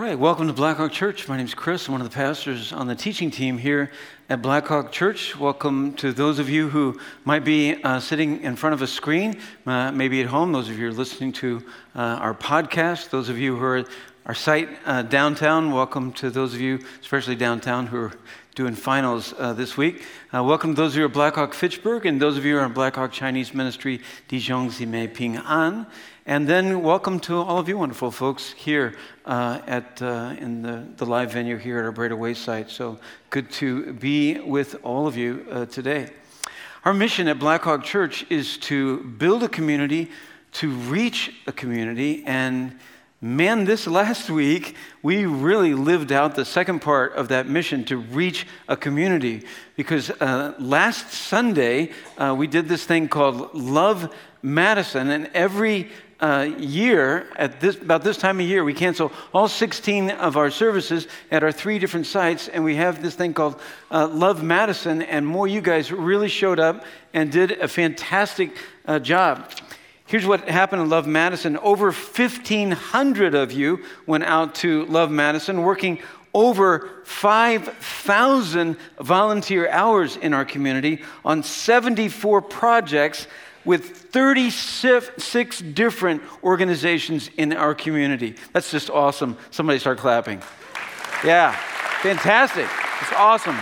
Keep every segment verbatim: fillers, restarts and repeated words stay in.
right, welcome to Blackhawk Church. My name's Chris. I'm one of the pastors on the teaching team here at Blackhawk Church. Welcome to those of you who might be uh, sitting in front of a screen, uh, maybe at home. Those of you who are listening to uh, our podcast. Those of you who are at our site uh, downtown. Welcome to those of you, especially downtown, who are doing finals uh, this week. Uh, welcome to those of you at Blackhawk Fitchburg and those of you who are at Blackhawk Chinese Ministry, Dijon Zime Ping An. And then welcome to all of you wonderful folks here uh, at uh, in the, the live venue here at our Breda Way site. So good to be with all of you uh, today. Our mission at Blackhawk Church is to build a community, to reach a community, and man, this last week, we really lived out the second part of that mission to reach a community. Because uh, last Sunday, uh, we did this thing called Love Madison, and every uh, year, at this about this time of year, we cancel all sixteen of our services at our three different sites, and we have this thing called uh, Love Madison, and more you guys really showed up and did a fantastic uh, job. Here's what happened in Love Madison. Over fifteen hundred of you went out to Love Madison, working over five thousand volunteer hours in our community on seventy-four projects with thirty-six different organizations in our community. That's just awesome. Somebody start clapping. Yeah, fantastic. It's awesome.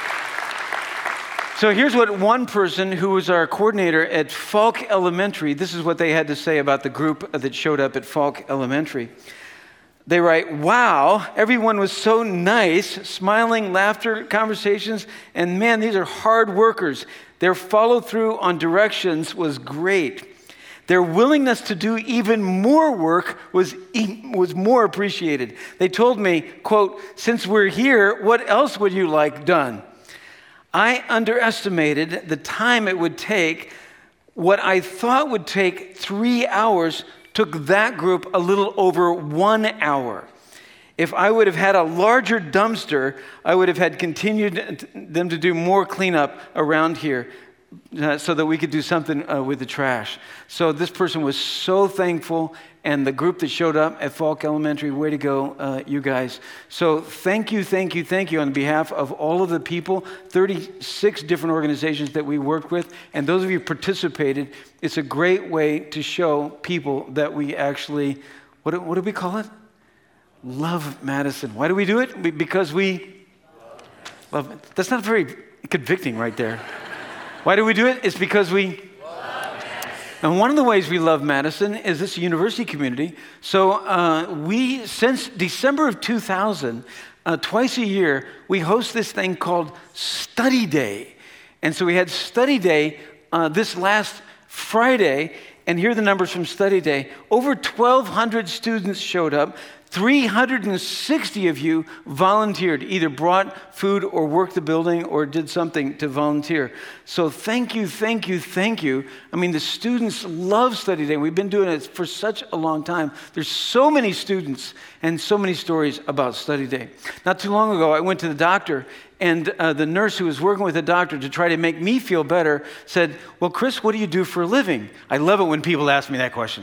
So here's what one person who was our coordinator at Falk Elementary, this is what they had to say about the group that showed up at Falk Elementary. They write, wow, everyone was so nice, smiling, laughter, conversations, and man, these are hard workers. Their follow through on directions was great. Their willingness to do even more work was, was more appreciated. They told me, quote, since we're here, what else would you like done? I underestimated the time it would take. What I thought would take three hours took that group a little over one hour. If I would have had a larger dumpster, I would have had continued them to do more cleanup around here uh, so that we could do something uh, with the trash. So this person was so thankful, and the group that showed up at Falk Elementary, way to go, uh, you guys. So thank you, thank you, thank you on behalf of all of the people, thirty-six different organizations that we worked with, and those of you who participated. It's a great way to show people that we actually, what do, what do we call it? Love Madison. Why do we do it? Because we love it. That's not very convicting right there. Why do we do it? It's because we And one of the ways we love Madison is this university community. So uh, we, since December of two thousand, uh, twice a year, we host this thing called Study Day. And so we had Study Day uh, this last Friday, and here are the numbers from Study Day. Over twelve hundred students showed up. three hundred sixty of you volunteered, either brought food or worked the building or did something to volunteer. So thank you, thank you, thank you. I mean, the students love Study Day. We've been doing it for such a long time. There's so many students and so many stories about Study Day. Not too long ago, I went to the doctor, and uh, the nurse who was working with the doctor to try to make me feel better said, well, Chris, what do you do for a living? I love it when people ask me that question.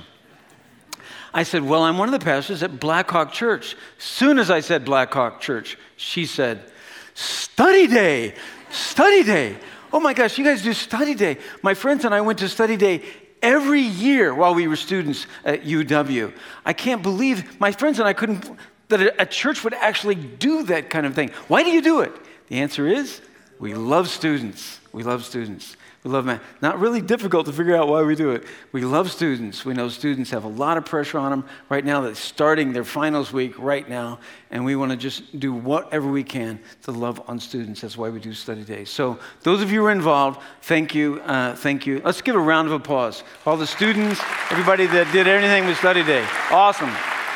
I said, well, I'm one of the pastors at Blackhawk Church. Soon as I said Blackhawk Church, she said, Study Day, Study Day. Oh my gosh, you guys do Study Day. My friends and I went to Study Day every year while we were students at U W. I can't believe my friends and I couldn't, that a church would actually do that kind of thing. Why do you do it? The answer is, we love students. We love students. We love math. Not really difficult to figure out why we do it. We love students. We know students have a lot of pressure on them right now. They're starting their finals week right now, and we want to just do whatever we can to love on students. That's why we do Study Days. So those of you who are involved, thank you, uh, thank you. Let's give a round of applause. All the students, everybody that did anything with Study Day. Awesome.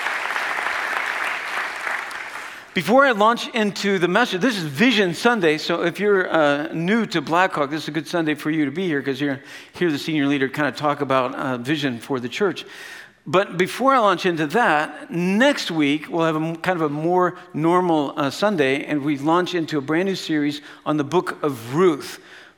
Before I launch into the message, this is Vision Sunday, so if you're uh, new to Blackhawk, this is a good Sunday for you to be here because you're going to hear the senior leader kind of talk about uh, vision for the church. But before I launch into that, next week we'll have a kind of a more normal uh, Sunday, and we launch into a brand new series on the book of Ruth.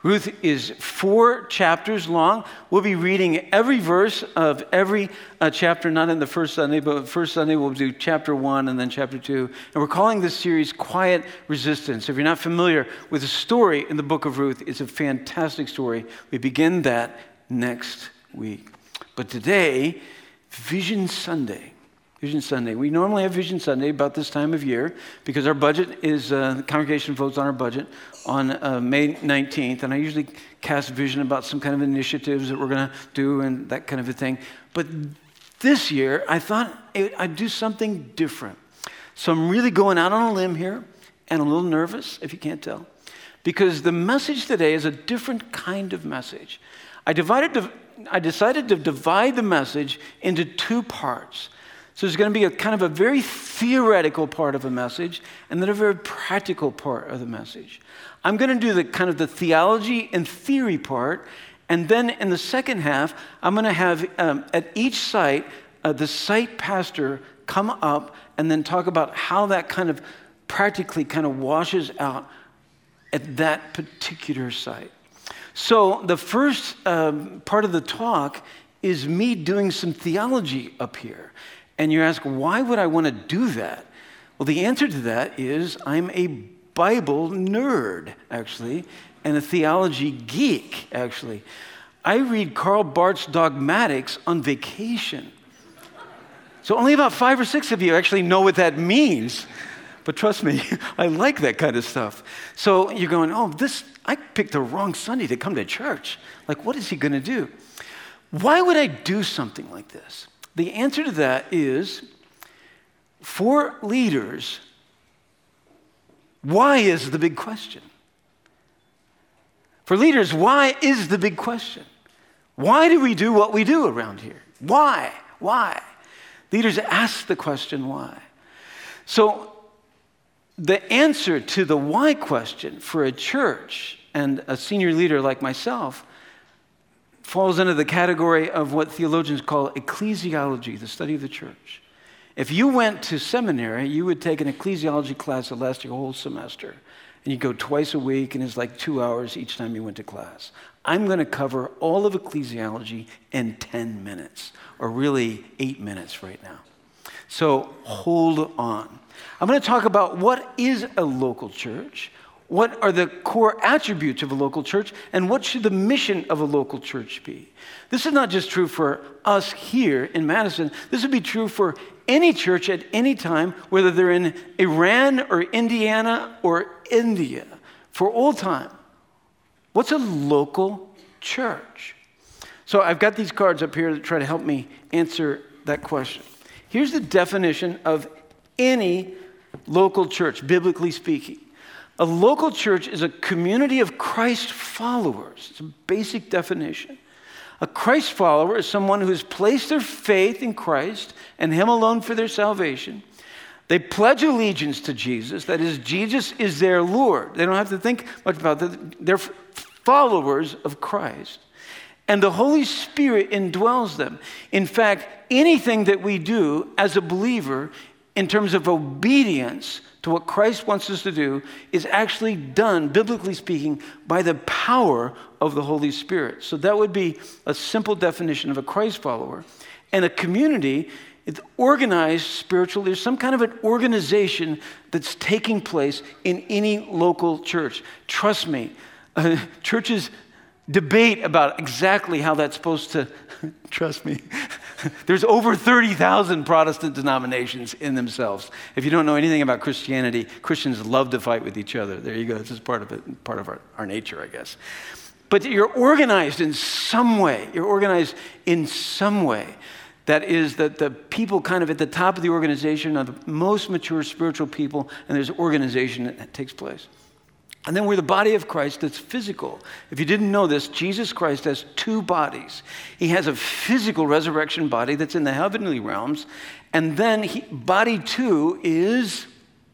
Ruth is four chapters long. We'll be reading every verse of every uh, chapter, not in the first Sunday, but first Sunday we'll do chapter one and then chapter two. And we're calling this series Quiet Resistance. If you're not familiar with the story in the book of Ruth, it's a fantastic story. We begin that next week. But today, Vision Sunday. Vision Sunday. We normally have Vision Sunday about this time of year because our budget is, uh, the congregation votes on our budget on uh, May nineteenth, and I usually cast vision about some kind of initiatives that we're going to do and that kind of a thing. But this year, I thought I'd do something different. So I'm really going out on a limb here, and a little nervous, if you can't tell, because the message today is a different kind of message. I divided, to, I decided to divide the message into two parts. So there's going to be a kind of a very theoretical part of a message and then a very practical part of the message. I'm going to do the kind of the theology and theory part, and then in the second half, I'm going to have um, at each site, uh, the site pastor come up and then talk about how that kind of practically kind of washes out at that particular site. So the first um, part of the talk is me doing some theology up here. And you ask, why would I want to do that? Well, the answer to that is I'm a Bible nerd, actually, and a theology geek, actually. I read Karl Barth's Dogmatics on vacation. So only about five or six of you actually know what that means. But trust me, I like that kind of stuff. So you're going, oh, this, I picked the wrong Sunday to come to church. Like, what is he going to do? Why would I do something like this? The answer to that is, for leaders, why is the big question? For leaders, why is the big question? Why do we do what we do around here? Why? Why? Leaders ask the question, why? So the answer to the why question for a church and a senior leader like myself falls under the category of what theologians call ecclesiology, the study of the church. If you went to seminary, you would take an ecclesiology class that lasted a whole semester. And you go twice a week, and it's like two hours each time you went to class. I'm going to cover all of ecclesiology in ten minutes, or really eight minutes right now. So hold on. I'm going to talk about what is a local church, what are the core attributes of a local church, and what should the mission of a local church be? This is not just true for us here in Madison. This would be true for any church at any time, whether they're in Iran or Indiana or India, for all time. What's a local church? So I've got these cards up here that try to help me answer that question. Here's the definition of any local church, biblically speaking. A local church is a community of Christ followers. It's a basic definition. A Christ follower is someone who has placed their faith in Christ and Him alone for their salvation. They pledge allegiance to Jesus. That is, Jesus is their Lord. They don't have to think much about that. They're followers of Christ. And the Holy Spirit indwells them. In fact, anything that we do as a believer in terms of obedience to what Christ wants us to do is actually done, biblically speaking, by the power of the Holy Spirit. So that would be a simple definition of a Christ follower. And a community, it's organized spiritual. There's some kind of an organization that's taking place in any local church. Trust me, uh, churches debate about exactly how that's supposed to, trust me, there's over thirty thousand Protestant denominations in themselves. If you don't know anything about Christianity, Christians love to fight with each other. There you go. This is part of it, part of our, our nature, I guess. But you're organized in some way. You're organized in some way. That is that the people kind of at the top of the organization are the most mature spiritual people, and there's organization that takes place. And then we're the body of Christ that's physical. If you didn't know this, Jesus Christ has two bodies. He has a physical resurrection body that's in the heavenly realms. And then he, body two is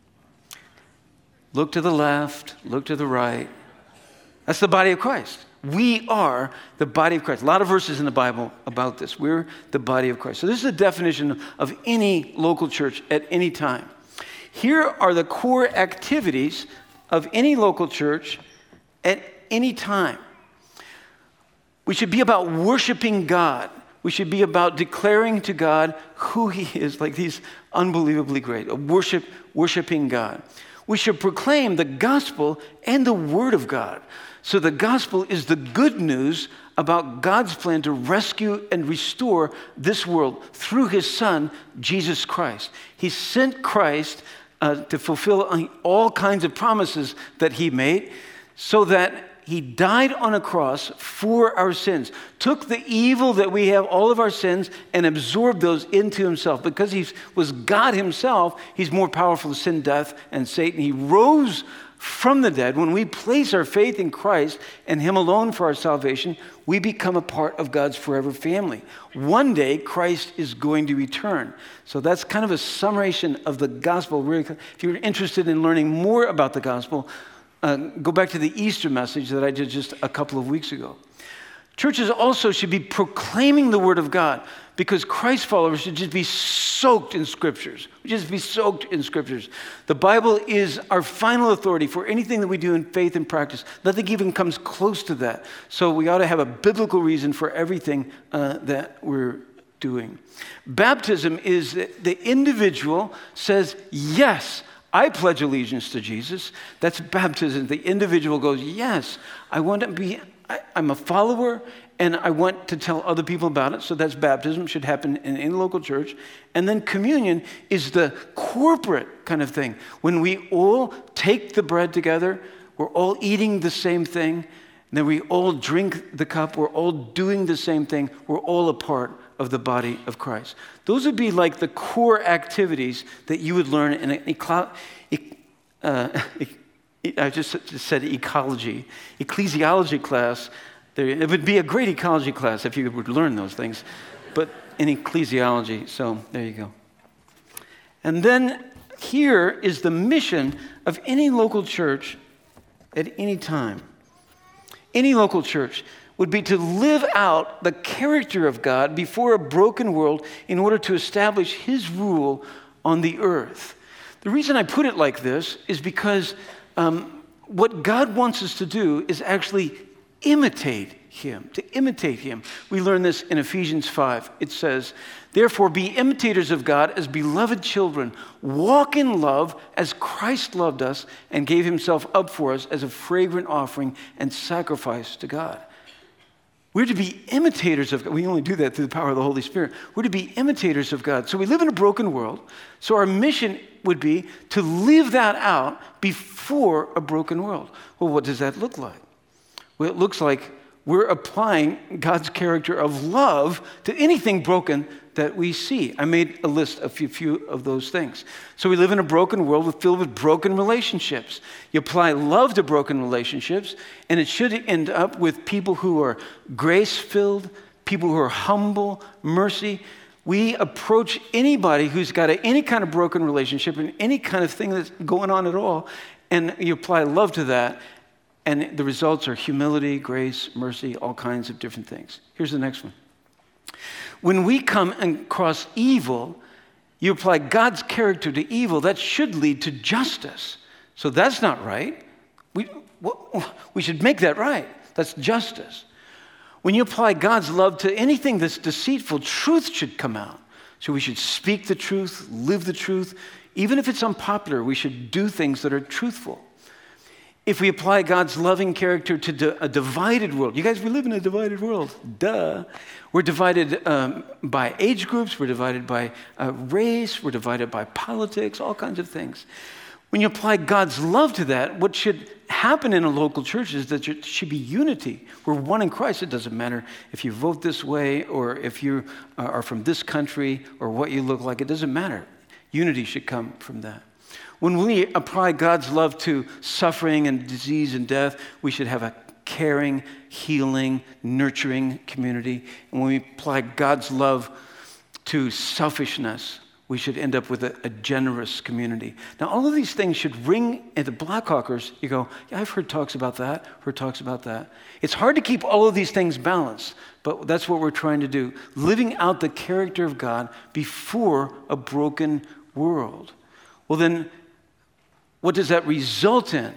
look to the left, look to the right. That's the body of Christ. We are the body of Christ. A lot of verses in the Bible about this. We're the body of Christ. So this is the definition of any local church at any time. Here are the core activities of any local church at any time. We should be about worshiping God. We should be about declaring to God who he is, like he's unbelievably great, a worship, worshiping God. We should proclaim the gospel and the word of God. So the gospel is the good news about God's plan to rescue and restore this world through his son, Jesus Christ. He sent Christ uh, to fulfill all kinds of promises that he made so that he died on a cross for our sins, took the evil that we have, all of our sins, and absorbed those into himself. Because he was God himself, he's more powerful than sin, death, and Satan. He rose from the dead. When we place our faith in Christ and him alone for our salvation, we become a part of God's forever family. One day, Christ is going to return. So that's kind of a summation of the gospel. If you're interested in learning more about the gospel, Uh, go back to the Easter message that I did just a couple of weeks ago. Churches also should be proclaiming the word of God, because Christ followers should just be soaked in scriptures. We just be soaked in scriptures. The Bible is our final authority for anything that we do in faith and practice. Nothing even comes close to that. So we ought to have a biblical reason for everything uh, that we're doing. Baptism is that the individual says, yes, I pledge allegiance to Jesus. That's baptism. The individual goes, yes, I want to be, I, I'm a follower, and I want to tell other people about it. So that's baptism. It should happen in any local church. And then communion is the corporate kind of thing. When we all take the bread together, we're all eating the same thing, and then we all drink the cup, we're all doing the same thing, we're all a part of the body of Christ. Those would be like the core activities that you would learn in an eco- uh, I just said ecology, ecclesiology class. There, it would be a great ecology class if you would learn those things, but in ecclesiology, so there you go. And then here is the mission of any local church at any time. Any local church would be to live out the character of God before a broken world in order to establish his rule on the earth. The reason I put it like this is because um, what God wants us to do is actually imitate him, to imitate him. We learn this in Ephesians five. It says, therefore be imitators of God as beloved children. Walk in love as Christ loved us and gave himself up for us as a fragrant offering and sacrifice to God. We're to be imitators of God. We only do that through the power of the Holy Spirit. We're to be imitators of God. So we live in a broken world. So our mission would be to live that out before a broken world. Well, what does that look like? Well, it looks like we're applying God's character of love to anything broken that we see. I made a list of a few, few of those things. So we live in a broken world with, filled with broken relationships. You apply love to broken relationships, and it should end up with people who are grace-filled, people who are humble, mercy. We approach anybody who's got a, any kind of broken relationship and any kind of thing that's going on at all, and you apply love to that, and the results are humility, grace, mercy, all kinds of different things. Here's the next one. When we come across evil, you apply God's character to evil. That should lead to justice. So that's not right. We, we should make that right. That's justice. When you apply God's love to anything that's deceitful, truth should come out. So we should speak the truth, live the truth. Even if it's unpopular, we should do things that are truthful. If we apply God's loving character to a divided world, you guys, we live in a divided world, duh. We're divided um, by age groups, we're divided by uh, race, we're divided by politics, all kinds of things. When you apply God's love to that, what should happen in a local church is that there should be unity. We're one in Christ. It doesn't matter if you vote this way or if you are from this country or what you look like. It doesn't matter. Unity should come from that. When we apply God's love to suffering and disease and death, we should have a caring, healing, nurturing community. And when we apply God's love to selfishness, we should end up with a, a generous community. Now, all of these things should ring at the Blackhawkers. You go, yeah, I've heard talks about that, heard talks about that. It's hard to keep all of these things balanced, but that's what we're trying to do. Living out the character of God before a broken world. Well, then, what does that result in?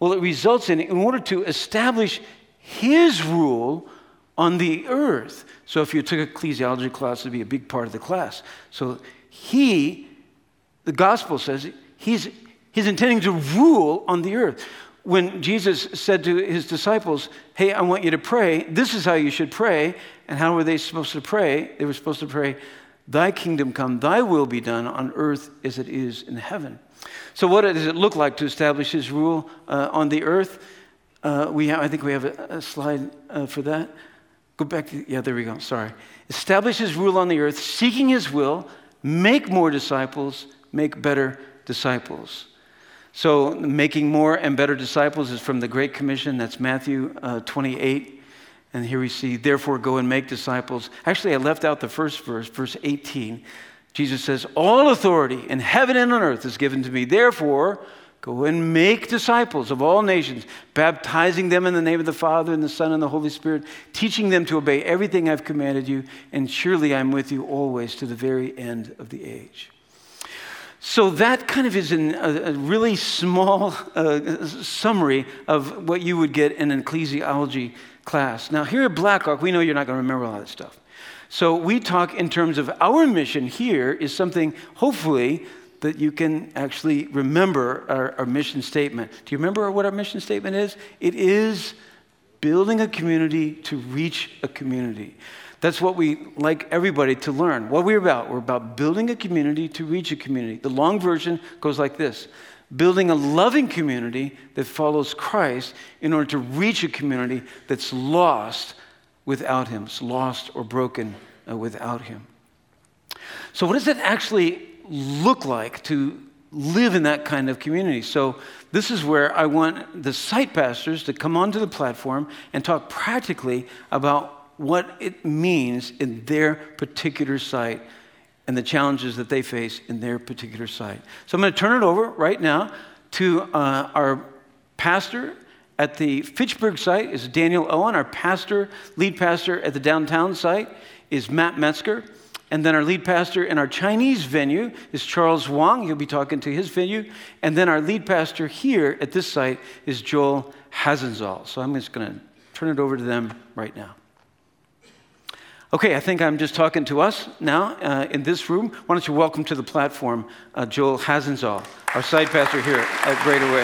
Well, it results in, in order to establish his rule on the earth. So if you took ecclesiology class, it would be a big part of the class. So he, the gospel says, he's, he's intending to rule on the earth. When Jesus said to his disciples, hey, I want you to pray, this is how you should pray. And how were they supposed to pray? They were supposed to pray, thy kingdom come, thy will be done on earth as it is in heaven. So what does it look like to establish his rule uh, on the earth? Uh, we have, I think we have a, a slide uh, for that. Go back to, yeah, there we go, sorry. Establish his rule on the earth, seeking his will, make more disciples, make better disciples. So making more and better disciples is from the Great Commission. That's Matthew uh, twenty-eight. And here we see, therefore go and make disciples. Actually, I left out the first verse, verse eighteen. Jesus says, all authority in heaven and on earth is given to me. Therefore, go and make disciples of all nations, baptizing them in the name of the Father and the Son and the Holy Spirit, teaching them to obey everything I've commanded you. And surely I'm with you always to the very end of the age. So that kind of is in a, a really small uh, summary of what you would get in an ecclesiology class. Now here at Blackhawk, we know you're not going to remember all that stuff. So we talk in terms of our mission here is something, hopefully, that you can actually remember our, our mission statement. Do you remember what our mission statement is? It is building a community to reach a community. That's what we like everybody to learn. What we're about, we're about building a community to reach a community. The long version goes like this: building a loving community that follows Christ in order to reach a community that's lost without him, it's lost or broken uh, without him. So what does it actually look like to live in that kind of community? So this is where I want the site pastors to come onto the platform and talk practically about what it means in their particular site and the challenges that they face in their particular site. So I'm going to turn it over right now to uh, our pastor at the Fitchburg site is Daniel Owen. Our pastor, lead pastor at the downtown site is Matt Metzger. And then our lead pastor in our Chinese venue is Charles Wang. He'll be talking to his venue. And then our lead pastor here at this site is Joel Hasenzahl. So I'm just going to turn it over to them right now. Okay, I think I'm just talking to us now uh, in this room. Why don't you welcome to the platform uh, Joel Hasenzahl, our site pastor here at Greater Way.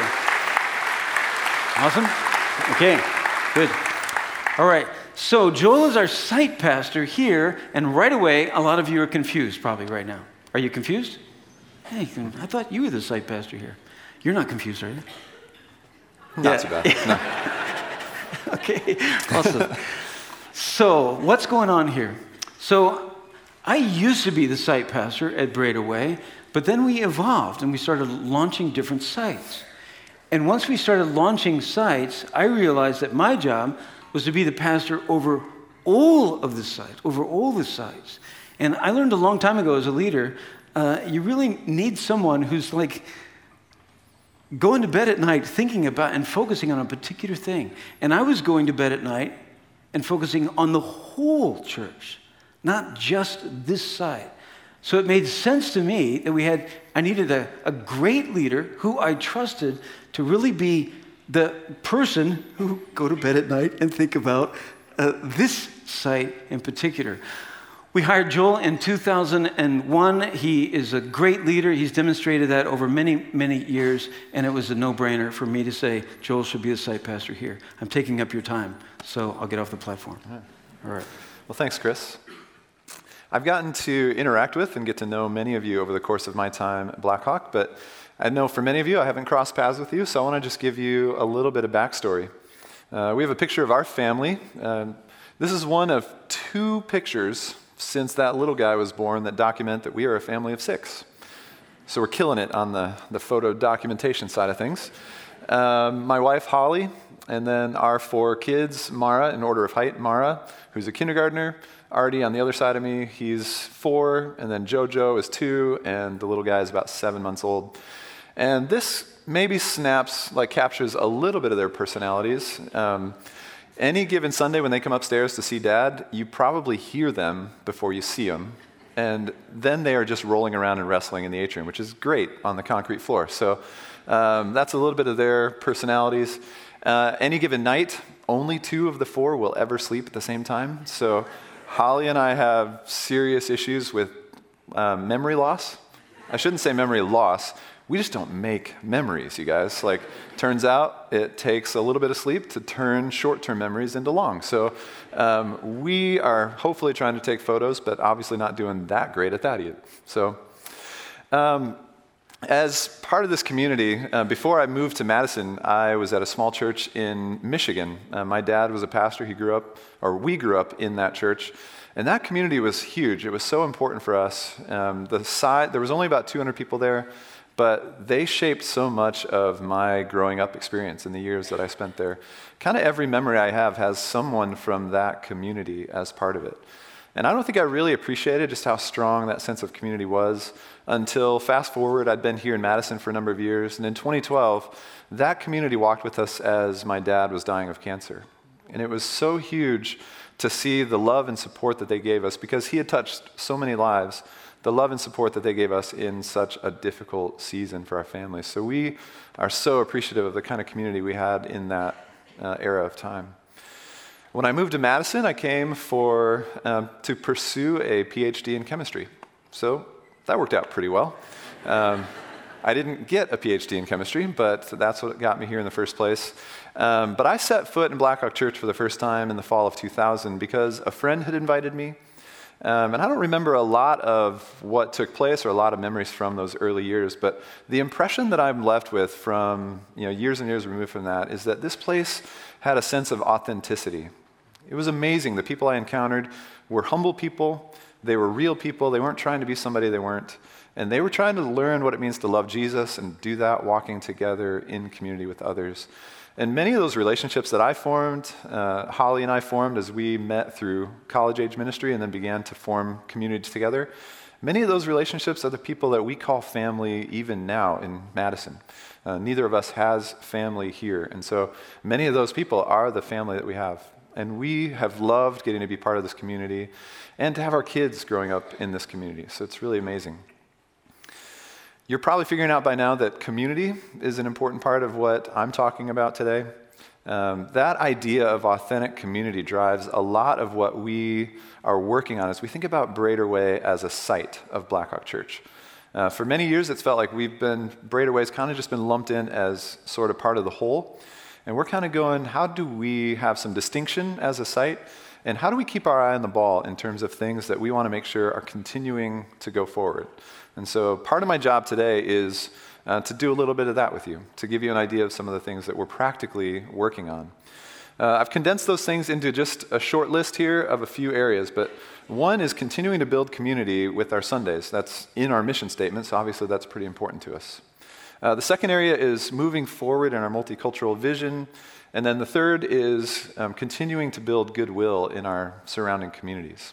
Awesome? Okay, good. All right, so Joel is our site pastor here, and right away, a lot of you are confused probably right now. Are you confused? Hey, I thought you were the site pastor here. You're not confused, are you? Not yeah. too bad, no. Okay, awesome. So, what's going on here? So, I used to be the site pastor at Greater Way, but then we evolved and we started launching different sites. And once we started launching sites, I realized that my job was to be the pastor over all of the sites, over all the sites. And I learned a long time ago as a leader, uh, you really need someone who's like going to bed at night thinking about and focusing on a particular thing. And I was going to bed at night and focusing on the whole church, not just this side. So it made sense to me that we had, I needed a, a great leader who I trusted to really be the person who go to bed at night and think about uh, this site in particular. We hired Joel in two thousand one. He is a great leader. He's demonstrated that over many, many years, and it was a no-brainer for me to say, Joel should be the site pastor here. I'm taking up your time, so I'll get off the platform. All right. All right. Well, thanks, Chris. I've gotten to interact with and get to know many of you over the course of my time at Blackhawk, but I know for many of you, I haven't crossed paths with you, so I want to just give you a little bit of backstory. Uh, we have a picture of our family. Uh, this is one of two pictures since that little guy was born that document that we are a family of six. So we're killing it on the, the photo documentation side of things. Um, my wife, Holly, and then our four kids, Mara, in order of height, Mara, who's a kindergartner, Artie on the other side of me, he's four, and then Jojo is two, and the little guy is about seven months old. And this maybe snaps, like captures a little bit of their personalities. Um, any given Sunday when they come upstairs to see Dad, you probably hear them before you see them. and then they are just rolling around and wrestling in the atrium, which is great on the concrete floor. So um, that's a little bit of their personalities. Uh, any given night, only two of the four will ever sleep at the same time. So Holly and I have serious issues with uh, memory loss. I shouldn't say memory loss. We just don't make memories, you guys. Like, turns out it takes a little bit of sleep to turn short-term memories into long. So um, we are hopefully trying to take photos, but obviously not doing that great at that yet. So um, as part of this community, uh, before I moved to Madison, I was at a small church in Michigan. Uh, my dad was a pastor. He grew up, or we grew up in that church. And that community was huge. It was so important for us. Um, the side, there was only about two hundred people there. But they shaped so much of my growing up experience in the years that I spent there. Kind of every memory I have has someone from that community as part of it. And I don't think I really appreciated just how strong that sense of community was until, fast forward, I'd been here in Madison for a number of years. And in twenty twelve, that community walked with us as my dad was dying of cancer. And it was so huge to see the love and support that they gave us because he had touched so many lives. The love and support that they gave us in such a difficult season for our family. So we are so appreciative of the kind of community we had in that uh, era of time. When I moved to Madison, I came for um, to pursue a P H D in chemistry. So that worked out pretty well. Um, I didn't get a P H D in chemistry, but that's what got me here in the first place. Um, but I set foot in Blackhawk Church for the first time in the fall of two thousand because a friend had invited me. Um, and I don't remember a lot of what took place or a lot of memories from those early years, but the impression that I'm left with from you know years and years removed from that is that this place had a sense of authenticity. It was amazing. The people I encountered were humble people. They were real people. They weren't trying to be somebody they weren't. And they were trying to learn what it means to love Jesus and do that walking together in community with others. And many of those relationships that I formed, uh, Holly and I formed as we met through college-age ministry and then began to form communities together, many of those relationships are the people that we call family even now in Madison. Uh, neither of us has family here. And so many of those people are the family that we have. And we have loved getting to be part of this community and to have our kids growing up in this community. So it's really amazing. You're probably figuring out by now that community is an important part of what I'm talking about today. Um, that idea of authentic community drives a lot of what we are working on as we think about Brader Way as a site of Blackhawk Church. Uh, for many years, it's felt like we've been, Brader Way's kind of just been lumped in as sort of part of the whole. And we're kind of going, how do we have some distinction as a site? And how do we keep our eye on the ball in terms of things that we want to make sure are continuing to go forward? And so part of my job today is uh, to do a little bit of that with you, to give you an idea of some of the things that we're practically working on. Uh, I've condensed those things into just a short list here of a few areas, but one is continuing to build community with our Sundays. That's in our mission statement, so obviously that's pretty important to us. Uh, the second area is moving forward in our multicultural vision. And then the third is um, continuing to build goodwill in our surrounding communities.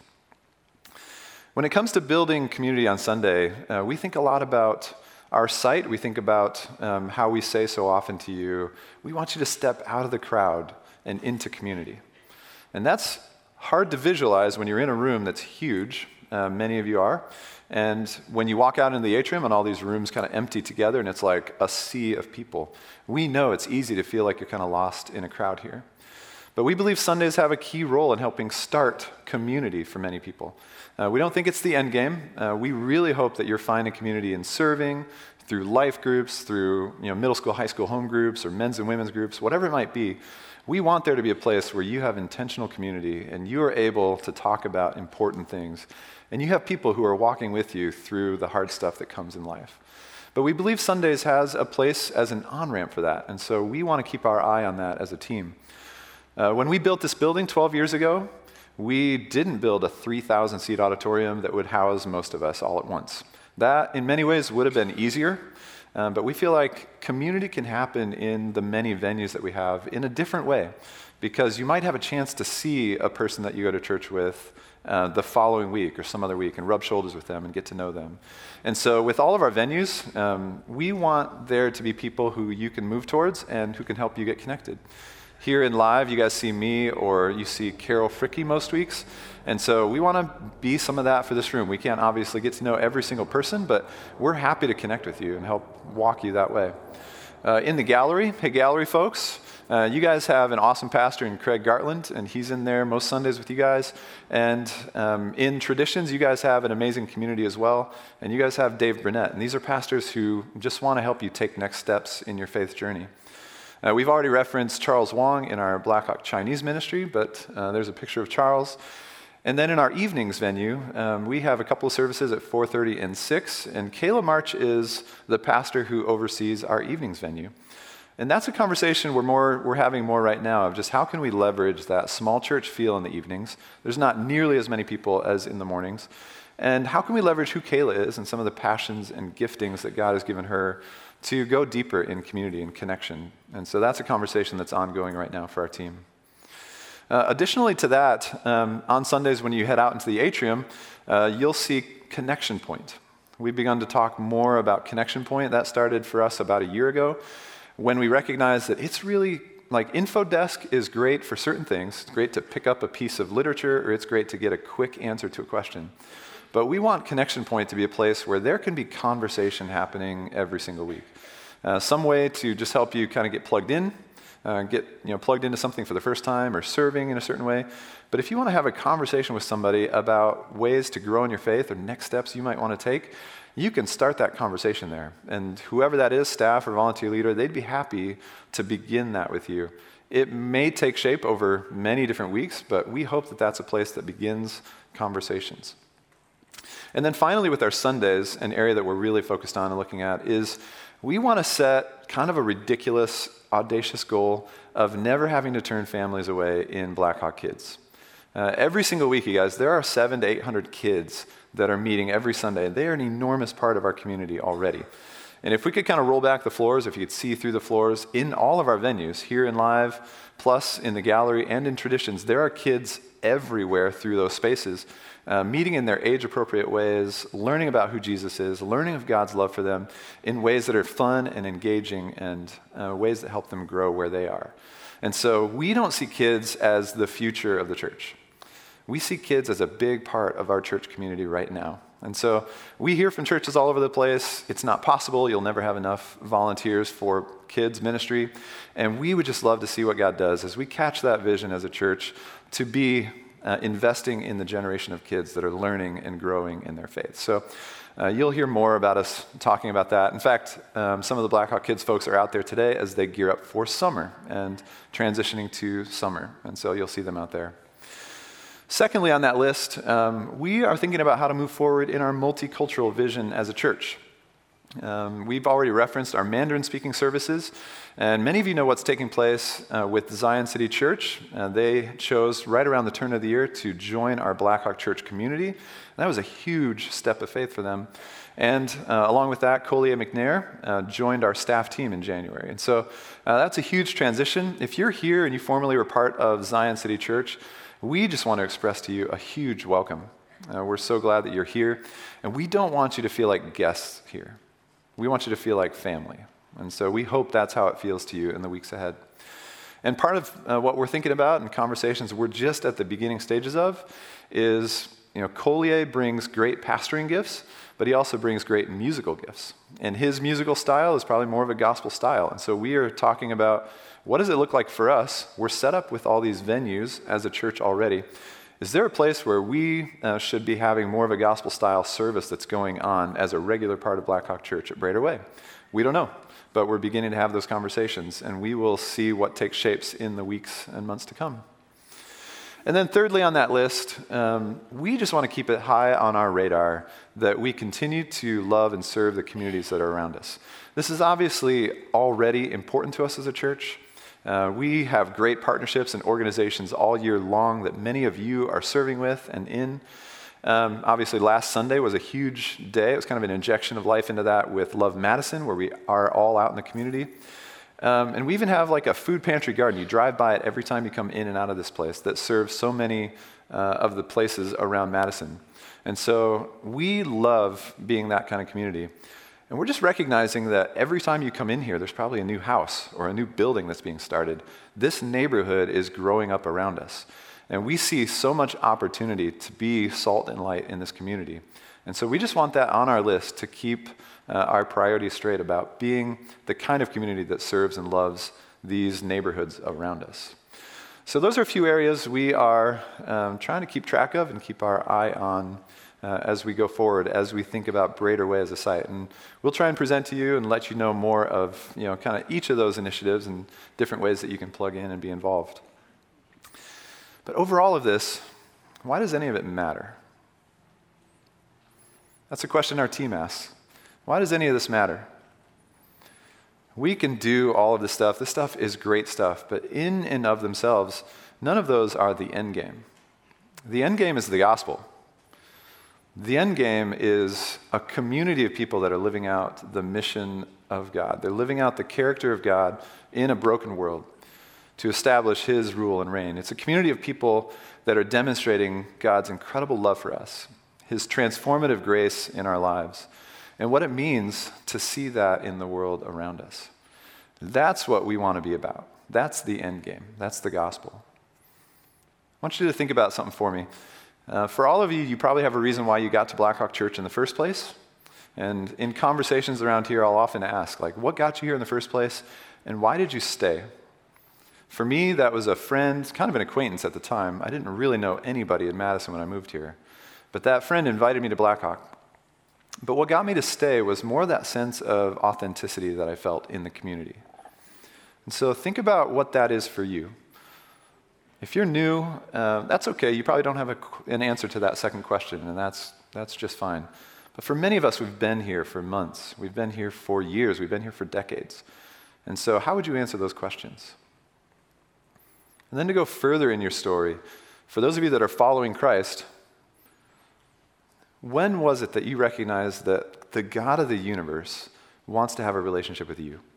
When it comes to building community on Sunday, uh, we think a lot about our site. We think about um, how we say so often to you, we want you to step out of the crowd and into community. And that's hard to visualize when you're in a room that's huge. Uh, many of you are. And when you walk out into the atrium and all these rooms kind of empty together and it's like a sea of people, we know it's easy to feel like you're kind of lost in a crowd here. But we believe Sundays have a key role in helping start community for many people. Uh, we don't think it's the end game. Uh, we really hope that you're finding community in serving, through life groups, through you know, middle school, high school home groups, or men's and women's groups, whatever it might be. We want there to be a place where you have intentional community and you are able to talk about important things. And you have people who are walking with you through the hard stuff that comes in life. But we believe Sundays has a place as an on-ramp for that. And so we want to keep our eye on that as a team. Uh, when we built this building twelve years ago, we didn't build a three thousand seat auditorium that would house most of us all at once. That, in many ways, would have been easier. Um, but we feel like community can happen in the many venues that we have in a different way. Because you might have a chance to see a person that you go to church with uh, the following week or some other week and rub shoulders with them and get to know them. And so with all of our venues, um, we want there to be people who you can move towards and who can help you get connected. Here in live, you guys see me or you see Carol Fricky most weeks. And so we want to be some of that for this room. We can't obviously get to know every single person, but we're happy to connect with you and help walk you that way. Uh, in the gallery, hey gallery folks, uh, you guys have an awesome pastor in Craig Gartland, and he's in there most Sundays with you guys. And um, in Traditions, you guys have an amazing community as well. And you guys have Dave Burnett, and these are pastors who just want to help you take next steps in your faith journey. Uh, we've already referenced Charles Wong in our Blackhawk Chinese ministry, but uh, there's a picture of Charles. And then in our evenings venue, um, we have a couple of services at four thirty and six, and Kayla March is the pastor who oversees our evenings venue. And that's a conversation we're more we're having more right now of just how can we leverage that small church feel in the evenings. There's not nearly as many people as in the mornings. And how can we leverage who Kayla is and some of the passions and giftings that God has given her to go deeper in community and connection. And so that's a conversation that's ongoing right now for our team. Uh, additionally to that, um, on Sundays when you head out into the atrium, uh, you'll see Connection Point. We've begun to talk more about Connection Point. That started for us about a year ago when we recognized that it's really, like InfoDesk is great for certain things. It's great to pick up a piece of literature, or it's great to get a quick answer to a question. But we want Connection Point to be a place where there can be conversation happening every single week. Uh, some way to just help you kind of get plugged in, uh, get you know plugged into something for the first time or serving in a certain way. But if you want to have a conversation with somebody about ways to grow in your faith or next steps you might want to take, you can start that conversation there. And whoever that is, staff or volunteer leader, they'd be happy to begin that with you. It may take shape over many different weeks, but we hope that that's a place that begins conversations. And then finally with our Sundays, an area that we're really focused on and looking at is we want to set kind of a ridiculous, audacious goal of never having to turn families away in Blackhawk Kids. Uh, every single week, you guys, there are seven to eight hundred kids that are meeting every Sunday. They are an enormous part of our community already. And if we could kind of roll back the floors, if you could see through the floors in all of our venues, here in Live, plus in the gallery and in Traditions, there are kids everywhere through those spaces, uh, meeting in their age-appropriate ways, learning about who Jesus is, learning of God's love for them in ways that are fun and engaging and uh, ways that help them grow where they are. And so we don't see kids as the future of the church. We see kids as a big part of our church community right now. And so we hear from churches all over the place, it's not possible, you'll never have enough volunteers for kids ministry. And we would just love to see what God does as we catch that vision as a church to be uh, investing in the generation of kids that are learning and growing in their faith. So uh, you'll hear more about us talking about that. In fact, um, some of the Blackhawk Kids folks are out there today as they gear up for summer and transitioning to summer. And so you'll see them out there. Secondly on that list, um, we are thinking about how to move forward in our multicultural vision as a church. Um, we've already referenced our Mandarin-speaking services, and many of you know what's taking place uh, with Zion City Church. Uh, they chose right around the turn of the year to join our Blackhawk Church community. And that was a huge step of faith for them. And uh, along with that, Collier McNair uh, joined our staff team in January. And so uh, that's a huge transition. If you're here and you formerly were part of Zion City Church, we just want to express to you a huge welcome. Uh, we're so glad that you're here, and we don't want you to feel like guests here. We want you to feel like family, and so we hope that's how it feels to you in the weeks ahead. And part of uh, what we're thinking about and conversations we're just at the beginning stages of is, you know, Collier brings great pastoring gifts, but he also brings great musical gifts. And his musical style is probably more of a gospel style, and so we are talking about what does it look like for us? We're set up with all these venues as a church already. Is there a place where we uh, should be having more of a gospel-style service that's going on as a regular part of Blackhawk Church at Brader Way? We don't know, but we're beginning to have those conversations, and we will see what takes shapes in the weeks and months to come. And then thirdly on that list, um, we just want to keep it high on our radar that we continue to love and serve the communities that are around us. This is obviously already important to us as a church. Uh, we have great partnerships and organizations all year long that many of you are serving with and in. Um, obviously, last Sunday was a huge day. It was kind of an injection of life into that with Love Madison, where we are all out in the community. Um, and we even have like a food pantry garden. You drive by it every time you come in and out of this place that serves so many uh, of the places around Madison. And so we love being that kind of community. And we're just recognizing that every time you come in here, there's probably a new house or a new building that's being started. This neighborhood is growing up around us. And we see so much opportunity to be salt and light in this community. And so we just want that on our list to keep uh, our priorities straight about being the kind of community that serves and loves these neighborhoods around us. So those are a few areas we are um, trying to keep track of and keep our eye on uh, as we go forward, as we think about Brader Way as a site. And we'll try and present to you and let you know more of, you know, kind of each of those initiatives and different ways that you can plug in and be involved. But over all of this, why does any of it matter? That's a question our team asks. Why does any of this matter? We can do all of this stuff. This stuff is great stuff, but in and of themselves, none of those are the end game. The end game is the gospel. The end game is a community of people that are living out the mission of God. They're living out the character of God in a broken world to establish his rule and reign. It's a community of people that are demonstrating God's incredible love for us, his transformative grace in our lives, and what it means to see that in the world around us. That's what we want to be about. That's the end game. That's the gospel. I want you to think about something for me. Uh, for all of you, you probably have a reason why you got to Blackhawk Church in the first place. And in conversations around here, I'll often ask, like, what got you here in the first place, and why did you stay? For me, that was a friend, kind of an acquaintance at the time. I didn't really know anybody in Madison when I moved here. But that friend invited me to Blackhawk. But what got me to stay was more that sense of authenticity that I felt in the community. And so think about what that is for you. If you're new, uh, that's okay. You probably don't have a, an answer to that second question, and that's that's just fine. But for many of us, we've been here for months. We've been here for years. We've been here for decades. And so how would you answer those questions? And then to go further in your story, for those of you that are following Christ, when was it that you recognized that the God of the universe wants to have a relationship with you?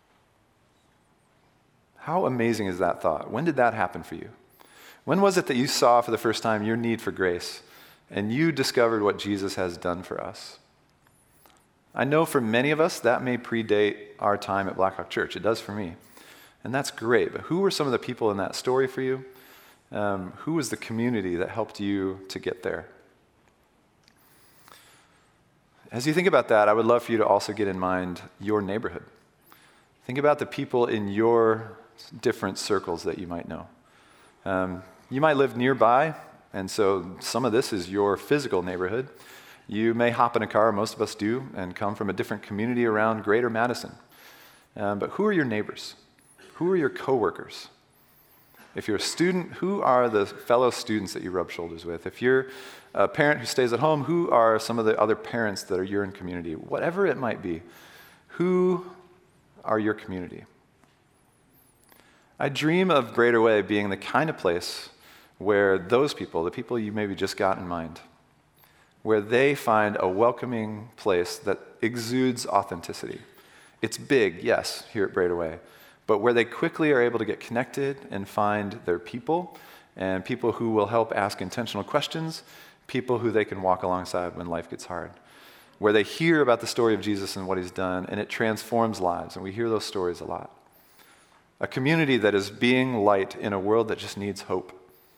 How amazing is that thought? When did that happen for you? When was it that you saw for the first time your need for grace and you discovered what Jesus has done for us? I know for many of us that may predate our time at Blackhawk Church. It does for me. And that's great. But who were some of the people in that story for you? Um, who was the community that helped you to get there? As you think about that, I would love for you to also get in mind your neighborhood. Think about the people in your different circles that you might know. Um, you might live nearby, and so some of this is your physical neighborhood. You may hop in a car, most of us do, and come from a different community around Greater Madison. Um, but who are your neighbors? Who are your coworkers? If you're a student, who are the fellow students that you rub shoulders with? If you're a parent who stays at home, who are some of the other parents that are your in community? Whatever it might be, who are your community? I dream of Brader Way being the kind of place where those people, the people you maybe just got in mind, where they find a welcoming place that exudes authenticity. It's big, yes, here at Brader Way, but where they quickly are able to get connected and find their people, and people who will help ask intentional questions, people who they can walk alongside when life gets hard, where they hear about the story of Jesus and what he's done, and it transforms lives, and we hear those stories a lot. A community that is being light in a world that just needs hope.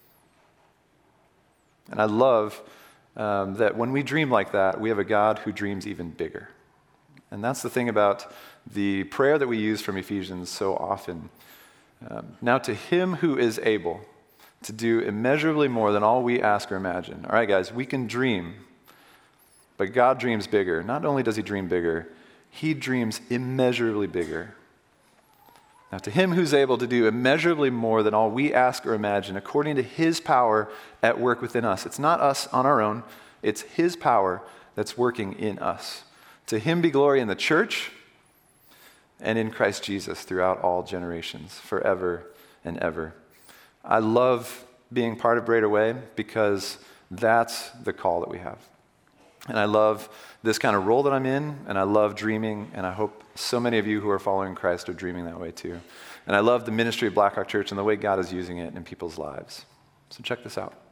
And I love um, that when we dream like that, we have a God who dreams even bigger. And that's the thing about the prayer that we use from Ephesians so often. Um, now to him who is able to do immeasurably more than all we ask or imagine. All right, guys, we can dream, but God dreams bigger. Not only does he dream bigger, he dreams immeasurably bigger. Now to him who's able to do immeasurably more than all we ask or imagine, according to his power at work within us. It's not us on our own. It's his power that's working in us. To him be glory in the church and in Christ Jesus throughout all generations, forever and ever. I love being part of Brader Way because that's the call that we have. And I love this kind of role that I'm in, and I love dreaming, and I hope so many of you who are following Christ are dreaming that way too. And I love the ministry of Blackhawk Church and the way God is using it in people's lives. So check this out.